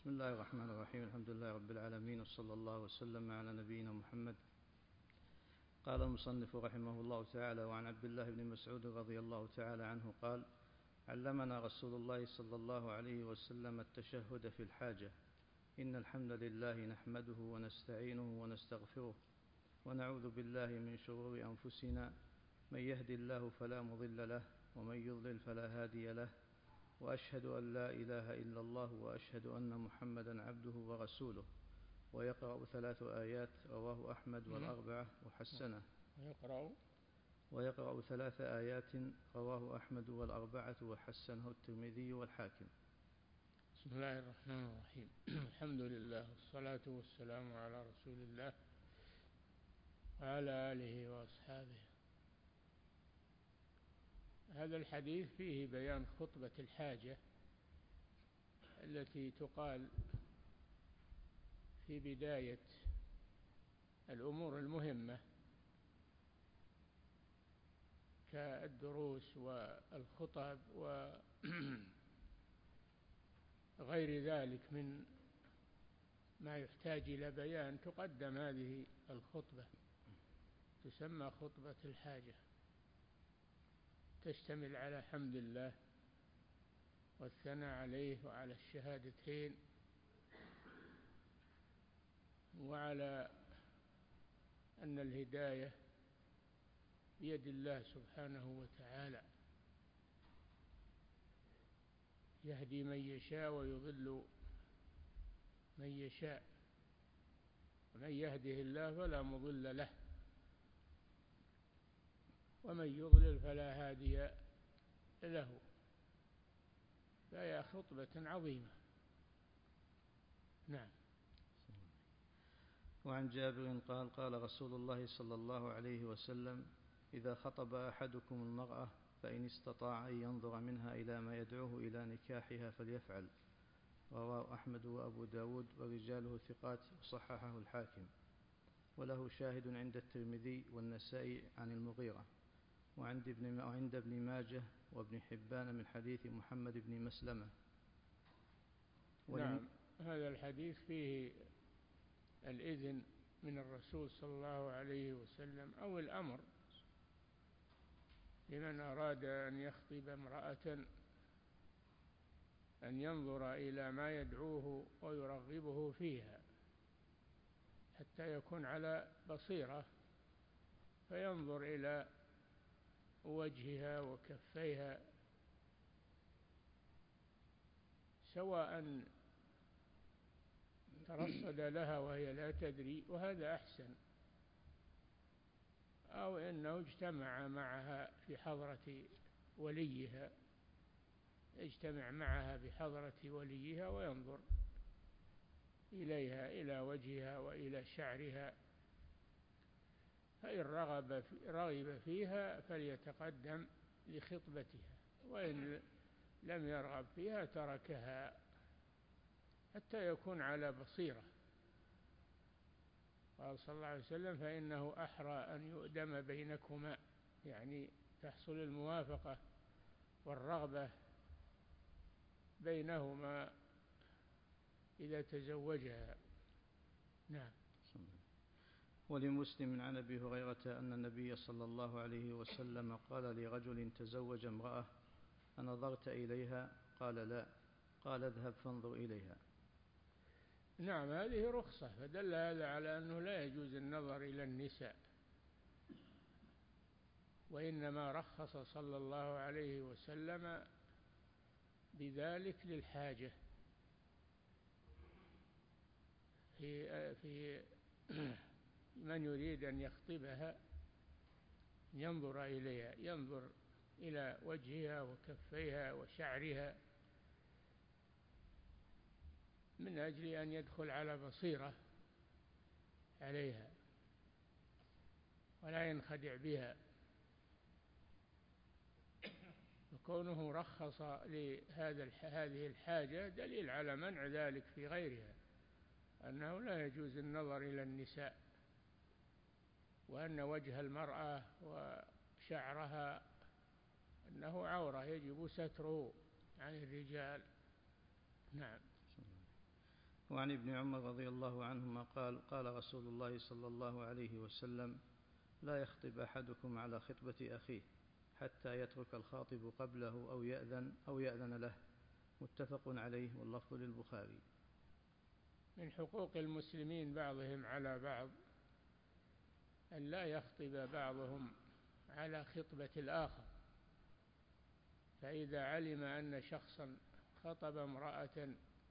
بسم الله الرحمن الرحيم. الحمد لله رب العالمين، وصلى الله وسلم على نبينا محمد. قال المصنف رحمه الله تعالى: وعن عبد الله بن مسعود رضي الله تعالى عنه قال: علمنا رسول الله صلى الله عليه وسلم التشهد في الحاجة: إن الحمد لله نحمده ونستعينه ونستغفره ونعوذ بالله من شرور أنفسنا، من يهد الله فلا مضل له ومن يضلل فلا هادي له، وأشهد أن لا إله إلا الله وأشهد أن محمدا عبده ورسوله. ويقرأ 3 آيات رواه أحمد والأربعة وحسنه. ويقرأ 3 آيات رواه أحمد والأربعة وحسنه الترمذي والحاكم. بسم الله الرحمن الرحيم. الحمد لله والصلاة والسلام على رسول الله وعلى آله وأصحابه. هذا الحديث فيه بيان خطبة الحاجة التي تقال في بداية الأمور المهمة كالدروس والخطب وغير ذلك من ما يحتاج إلى بيان. تقدم هذه الخطبة، تسمى خطبة الحاجة، تشتمل على حمد الله والثناء عليه وعلى الشهادتين وعلى أن الهداية بيد الله سبحانه وتعالى، يهدي من يشاء ويضل من يشاء، ومن يهده الله فلا مضل له ومن يضلل فلا هادي له. فهي خطبة عظيمة. نعم. وعن جابر قال: قال رسول الله صلى الله عليه وسلم: إذا خطب أحدكم المرأة فإن استطاع أن ينظر منها إلى ما يدعوه إلى نكاحها فليفعل. رواه أحمد وأبو داود ورجاله ثقات وصححه الحاكم، وله شاهد عند الترمذي والنسائي عن المغيرة، وعند ابن ماجه وابن حبان من حديث محمد بن مسلمة. نعم. هذا الحديث فيه الإذن من الرسول صلى الله عليه وسلم أو الأمر لمن أراد أن يخطب امرأة أن ينظر إلى ما يدعوه ويرغبه فيها حتى يكون على بصيرة، فينظر إلى وجهها وكفيها سواء ترصد لها وهي لا تدري، وهذا أحسن، أو أنه اجتمع معها في حضرة وليها، يجتمع معها بحضرة وليها وينظر إليها، إلى وجهها وإلى شعرها، فإن رغب فيها فليتقدم لخطبتها، وإن لم يرغب فيها تركها حتى يكون على بصيرة. قال صلى الله عليه وسلم: فإنه أحرى أن يؤدم بينكما، يعني تحصل الموافقة والرغبة بينهما إذا تزوجها. نعم. ولمسلم عن أبي هريرة أن النبي صلى الله عليه وسلم قال لرجل تزوج امرأة: أنظرت إليها؟ قال: لا. قال: اذهب فانظر إليها. نعم، هذه رخصة، فدل هذا على أنه لا يجوز النظر إلى النساء، وإنما رخص صلى الله عليه وسلم بذلك للحاجة في من يريد أن يخطبها ينظر إليها، ينظر إلى وجهها وكفيها وشعرها من أجل أن يدخل على بصيرة عليها ولا ينخدع بها. وكونه رخص هذه الحاجة دليل على منع ذلك في غيرها، أنه لا يجوز النظر إلى النساء، وأن وجه المرأة وشعرها أنه عورة يجب ستره عن الرجال. نعم. وعن ابن عمر رضي الله عنهما قال قال رسول الله صلى الله عليه وسلم لا يخطب أحدكم على خطبة أخيه حتى يترك الخاطب قبله أو يأذن له. متفق عليه واللفظ للبخاري. من حقوق المسلمين بعضهم على بعض أن لا يخطب بعضهم على خطبة الآخر، فإذا علم أن شخصا خطب امرأة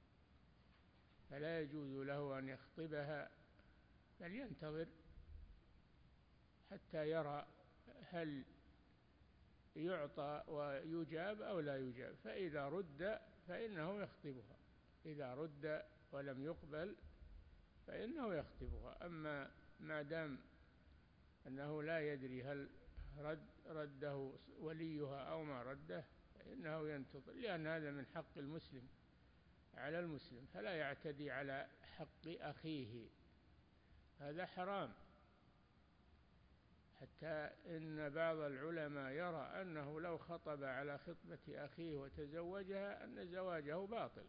فلا يجوز له أن يخطبها، بل ينتظر حتى يرى هل يعطى ويجاب أو لا يجاب، فإذا رد فإنه يخطبها، إذا رد ولم يقبل فإنه يخطبها. أما ما دام أنه لا يدري هل رده وليها أو ما رده فإنه ينتظر، لأن هذا من حق المسلم على المسلم، فلا يعتدي على حق أخيه، هذا حرام. حتى إن بعض العلماء يرى أنه لو خطب على خطبة أخيه وتزوجها أن زواجه باطل،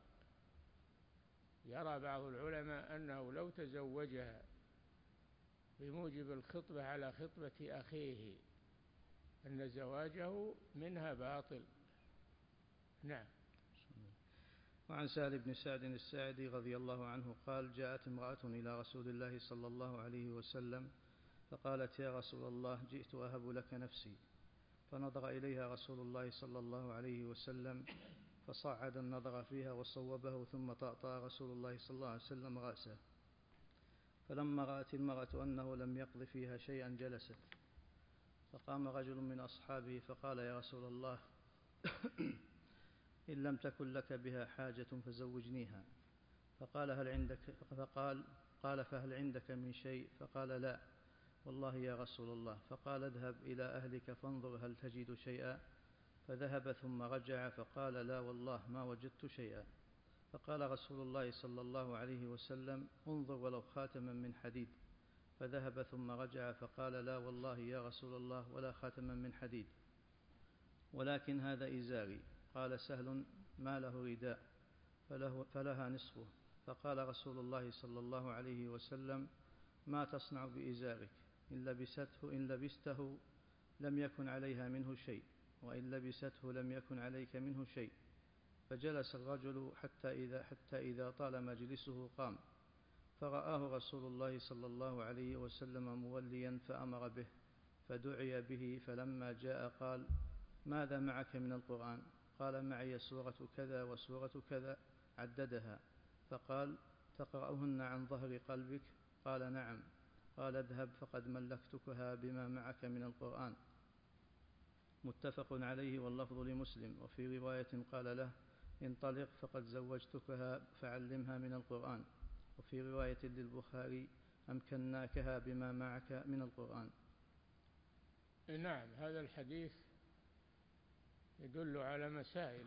يرى بعض العلماء أنه لو تزوجها بموجب الخطبة على خطبة أخيه أن زواجه منها باطل. نعم. وعن سهل بن سعد الساعدي رضي الله عنه قال جاءت امرأة إلى رسول الله صلى الله عليه وسلم فقالت يا رسول الله جئت أهب لك نفسي، فنظر إليها رسول الله صلى الله عليه وسلم فصعد النظر فيها وصوبه، ثم طأطأ رسول الله صلى الله عليه وسلم رأسه، فلما رأت المرأة أنه لم يقض فيها شيئا جلست، فقام رجل من أصحابه فقال يا رسول الله إن لم تكن لك بها حاجة فزوجنيها. قال فهل عندك من شيء؟ فقال لا والله يا رسول الله. فقال اذهب إلى أهلك فانظر هل تجد شيئا، فذهب ثم رجع فقال لا والله ما وجدت شيئا. فقال رسول الله صلى الله عليه وسلم انظر ولو خاتما من حديد، فذهب ثم رجع فقال لا والله يا رسول الله ولا خاتما من حديد، ولكن هذا إزاري. قال سهل ما له رداء فلها نصفه. فقال رسول الله صلى الله عليه وسلم ما تصنع بإزارك؟ إن لبسته لم يكن عليها منه شيء، وإن لبسته لم يكن عليك منه شيء. فجلس الرجل حتى إذا طال مجلسه قام، فرآه رسول الله صلى الله عليه وسلم موليا فأمر به، فدعي به، فلما جاء قال ماذا معك من القرآن؟ قال معي سورة كذا وسورة كذا، عددها. فقال تقرأهن عن ظهر قلبك؟ قال نعم. قال اذهب فقد ملكتكها بما معك من القرآن. متفق عليه واللفظ لمسلم. وفي رواية قال له انطلق فقد زوجتكها فعلمها من القرآن. وفي رواية للبخاري أمكناكها بما معك من القرآن. نعم. هذا الحديث يدل على مسائل.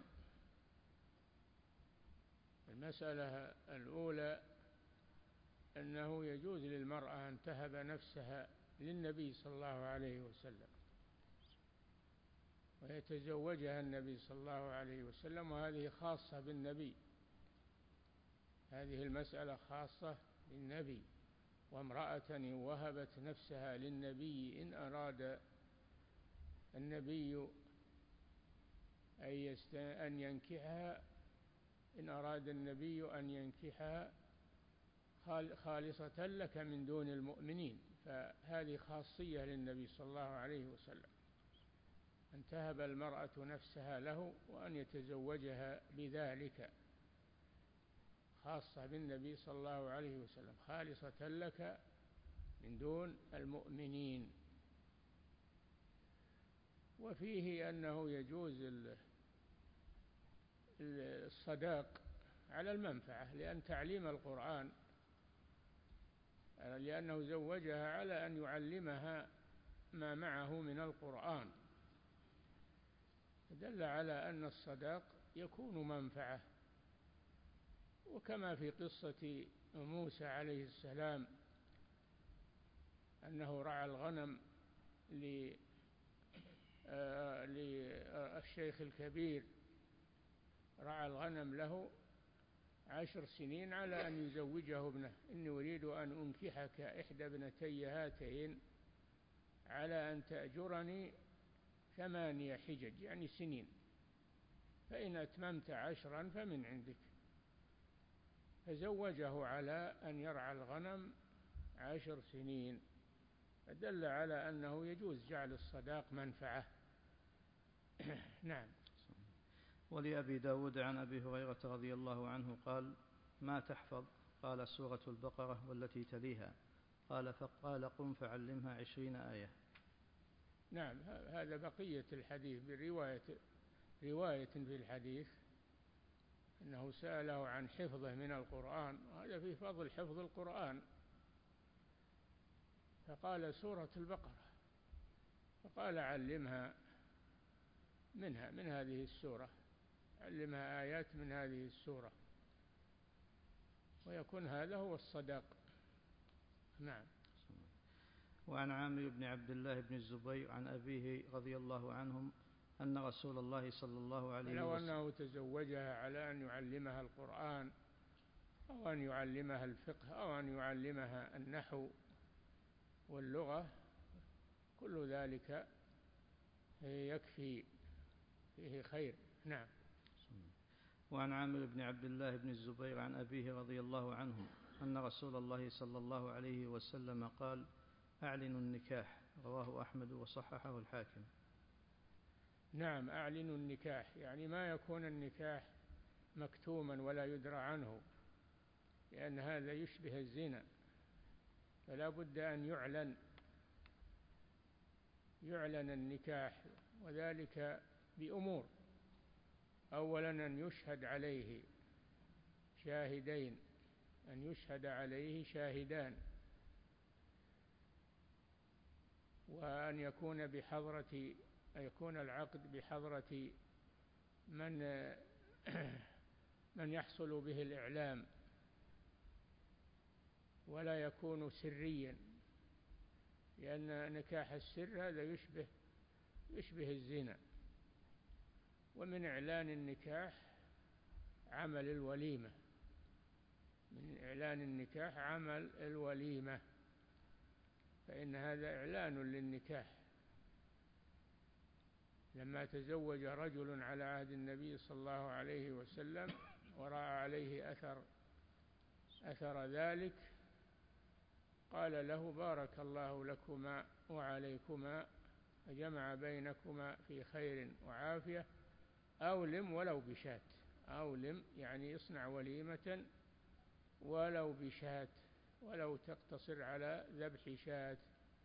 المسألة الأولى أنه يجوز للمرأة أن تهب نفسها للنبي صلى الله عليه وسلم ويتزوجها النبي صلى الله عليه وسلم، وهذه خاصة بالنبي، هذه المسألة خاصة بالنبي. وامرأة وهبت نفسها للنبي إن أراد النبي أن ينكحها، إن أراد النبي أن ينكحها خالصة لك من دون المؤمنين، فهذه خاصية للنبي صلى الله عليه وسلم، أن تهب المرأة نفسها له وأن يتزوجها بذلك، خاصة بالنبي صلى الله عليه وسلم، خالصة لك من دون المؤمنين. وفيه أنه يجوز الصداق على المنفعة، لأن تعليم القرآن، لأنه زوجها على أن يعلمها ما معه من القرآن، دل على أن الصداق يكون منفعة. وكما في قصة موسى عليه السلام أنه رعى الغنم للشيخ الكبير، رعى الغنم له 10 سنين على أن يزوجه ابنه: إني أريد أن أنكحك إحدى ابنتي هاتين على أن تأجرني 8 حجج، يعني سنين، فإن أتممت 10 فمن عندك. فزوجه على أن يرعى الغنم 10 سنين، فدل على أنه يجوز جعل الصداق منفعة. نعم. ولأبي داود عن أبي هريرة رضي الله عنه قال: ما تحفظ؟ قال: سورة البقرة والتي تليها. قال: فقال: قم فعلمها 20 آية. نعم، هذا بقية الحديث رواية في الحديث أنه سأله عن حفظه من القرآن، وهذا في فضل حفظ القرآن. فقال: سورة البقرة. فقال: علمها من هذه السورة، علمها آيات من هذه السورة، ويكون هذا هو الصداق. نعم. وعن عامر بن عبد الله بن الزبير عن أبيه رضي الله عنهم أن رسول الله صلى الله عليه وسلم، لو أنه تزوجها على أن يعلمها القرآن أو أن يعلمها الفقه أو أن يعلمها النحو واللغة، كل ذلك يكفي، فيه خير. نعم. وعن عامر بن عبد الله بن الزبير عن أبيه رضي الله عنه أن رسول الله صلى الله عليه وسلم قال: أعلنوا النكاح. رواه أحمد وصححه الحاكم. نعم، أعلنوا النكاح، يعني ما يكون النكاح مكتوما ولا يدرى عنه، لأن هذا يشبه الزنا، فلا بد أن يعلن النكاح، وذلك بأمور: أولا أن يشهد عليه شاهدين، أن يشهد عليه شاهدان، وأن يكون العقد بحضرة من يحصل به الإعلام، ولا يكون سريا، لأن نكاح السر هذا يشبه الزنا. ومن إعلان النكاح عمل الوليمة، من إعلان النكاح عمل الوليمة، فإن هذا إعلان للنكاح. لما تزوج رجل على عهد النبي صلى الله عليه وسلم ورأى عليه أثر ذلك، قال له: بارك الله لكما وعليكما، فجمع بينكما في خير وعافية، أولم ولو بشاة. أولم يعني اصنع وليمة ولو بشاة، ولو تقتصر على ذبح شاة.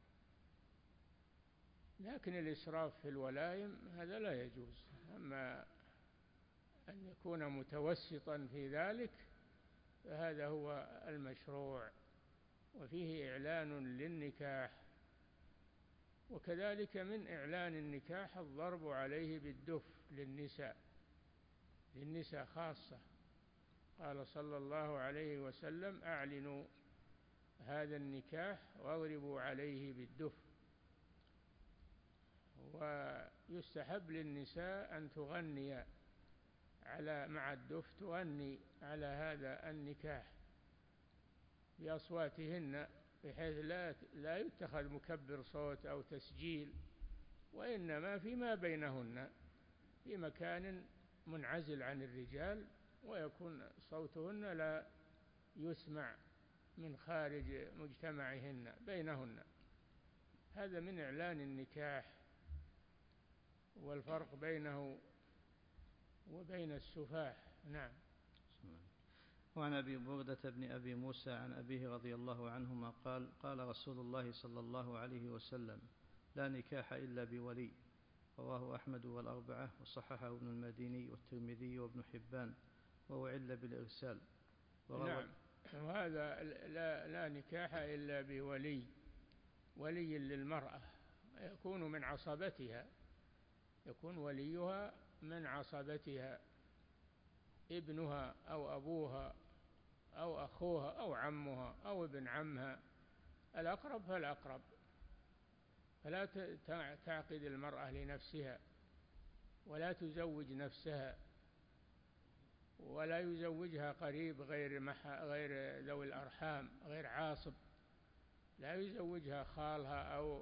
لكن الإسراف في الولايم هذا لا يجوز. أما أن يكون متوسطا في ذلك فهذا هو المشروع، وفيه إعلان للنكاح. وكذلك من إعلان النكاح الضرب عليه بالدف للنساء خاصة. قال صلى الله عليه وسلم: أعلنوا هذا النكاح واضربوا عليه بالدف. ويستحب للنساء أن تغني مع الدف، تغني على هذا النكاح بأصواتهن، بحيث لا يتخذ مكبر صوت أو تسجيل، وإنما فيما بينهن في مكان منعزل عن الرجال، ويكون صوتهن لا يسمع من خارج مجتمعهن بينهن. هذا من إعلان النكاح، والفرق بينه وبين السفاح. نعم. وعن أبي بردة بن أبي موسى عن أبيه رضي الله عنهما قال: قال رسول الله صلى الله عليه وسلم: لا نكاح إلا بولي. رواه أحمد والأربعة وصححه ابن المديني والترمذي وابن حبان، وأعل بالإرسال. نعم، وهذا لا نكاح إلا بولي، ولي للمرأة، يكون من عصبتها، يكون وليها من عصبتها، ابنها أو أبوها أو أخوها أو عمها أو ابن عمها، الأقرب فالأقرب. فلا تعقد المرأة لنفسها ولا تزوج نفسها ولا يزوجها قريب غير ذوي الأرحام، غير عاصب، لا يزوجها خالها أو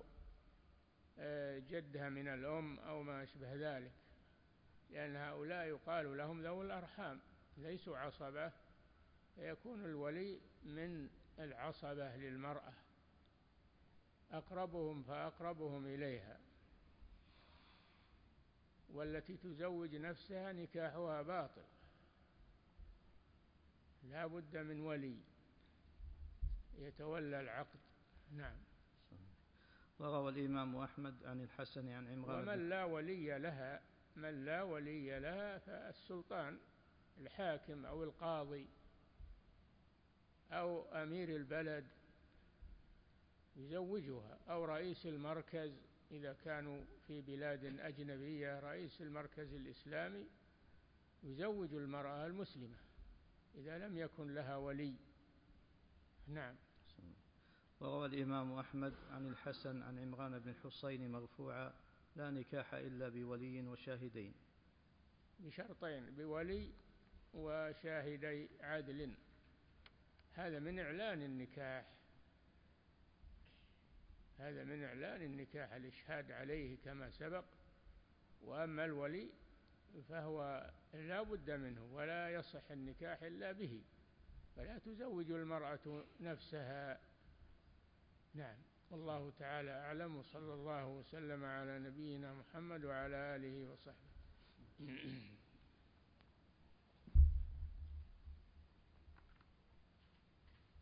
جدها من الأم أو ما أشبه ذلك، لأن هؤلاء يقال لهم ذوي الأرحام ليسوا عصبة، فيكون الولي من العصبة للمرأة، أقربهم فأقربهم إليها. والتي تزوج نفسها نكاحها باطل، لا بد من ولي يتولى العقد. نعم. وروى الإمام أحمد عن الحسن عن عمران ومن لا ولي لها، من لا ولي لها فالسلطان الحاكم أو القاضي أو أمير البلد يزوجها، أو رئيس المركز إذا كانوا في بلاد أجنبية، رئيس المركز الإسلامي يزوج المرأة المسلمة إذا لم يكن لها ولي. نعم. وروى الإمام أحمد عن الحسن عن عمران بن الحصين مرفوعا: لا نكاح إلا بولي وشاهدين. بشرطين: بولي وشاهدي عدل. هذا من إعلان النكاح، هذا من إعلان النكاح، الإشهاد عليه كما سبق. وأما الولي فهو لا بد منه، ولا يصح النكاح إلا به، فلا تزوج المرأة نفسها. نعم. والله تعالى أعلم، وصلى الله وسلم على نبينا محمد وعلى آله وصحبه.